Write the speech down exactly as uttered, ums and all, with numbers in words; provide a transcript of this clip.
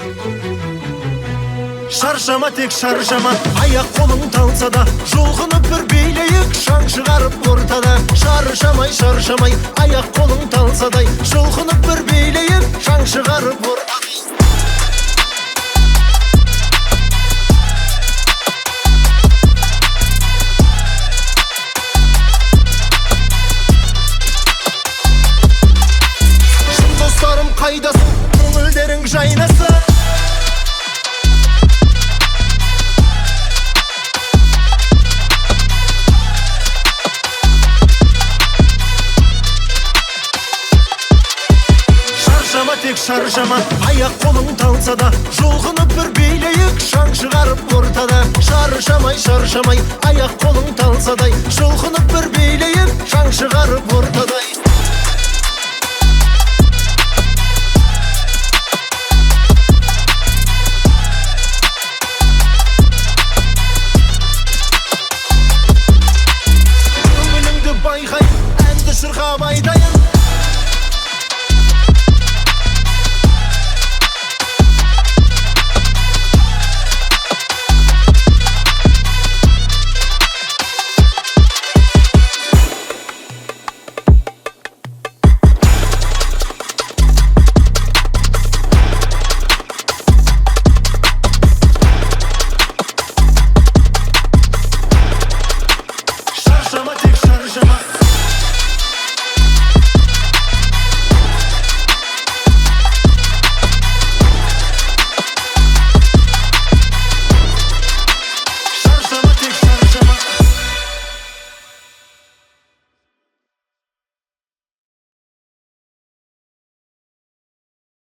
Шаршама, тек шаршама, аяқ қолың талса да, жұлқынып бір билейік, шаң шығарып ортада. Шаршамай, шаршамай, аяқ қолың талса да, жұлқынып бір билейік, шаң шығарып ортада. Шын достарым қайдасың, көңілдерің жайнасың. Шаршама, тек шаршама, аяқ қолың талса да, жұлқынып бір билейік, шаң шығарып ортада. Шаршамай, шаршамай, аяқ қолың талса да, жұлқынып бір билейік, шаң шығарып ортада.